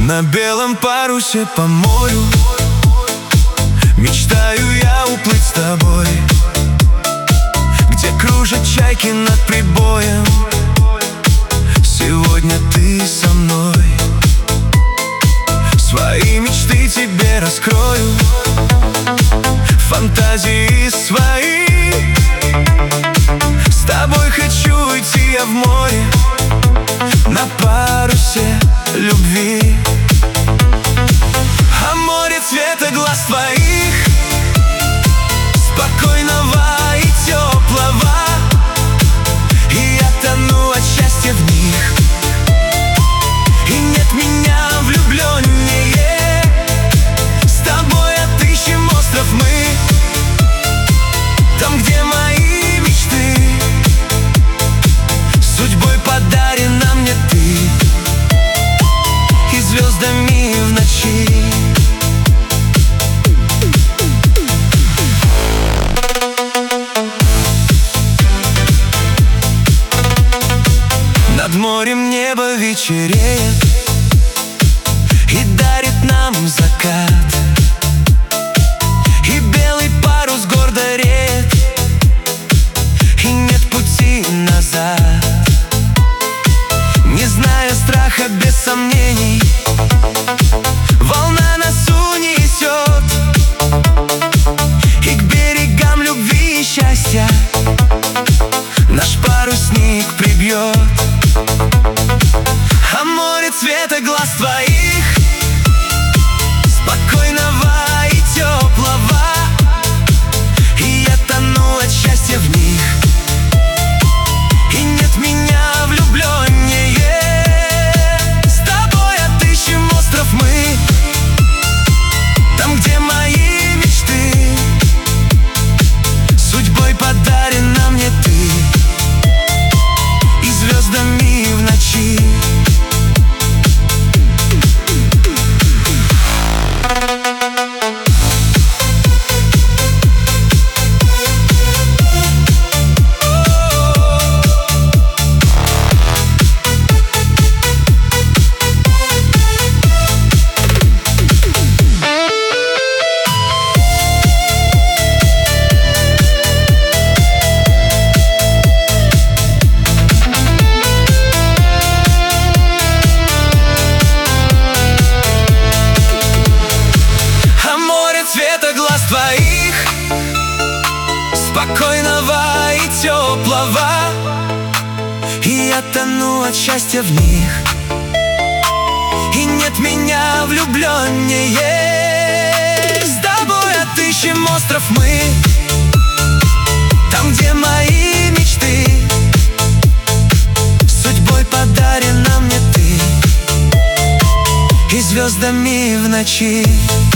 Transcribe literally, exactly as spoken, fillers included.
На белом парусе по морю мечтаю я уплыть с тобой, где кружат чайки над прибоем. Сегодня ты со мной, свои мечты тебе раскрою, фантазии свои. С тобой хочу идти я в море на парусе любви. А море цвета глаз твоих, спокойного и теплого, и я тону от счастья в них. И нет меня влюбленнее, с тобой отыщем остров мы, там, где мои мечты. Судьбой подарена мне ты, и звездами в ночи. Над морем небо вечереет и дарит нам закат, и белый парус гордо реет, и нет пути назад. Не зная страха, без сомнений, волна нас унесет, и к берегам любви и счастья наш парусник прибьет. А море цвета глаз твоих, спокойного и теплого, и я тону от счастья в них. И нет меня влюбленнее, с тобой отыщем остров мы, там, где мои мечты. Судьбой подарена мне ты, и звездами в ночи. Твоих, спокойного и теплого, и я тону от счастья в них. И нет меня влюбленнее, с тобой отыщем остров мы, там, где мои мечты. Судьбой подарена мне ты, и звездами в ночи.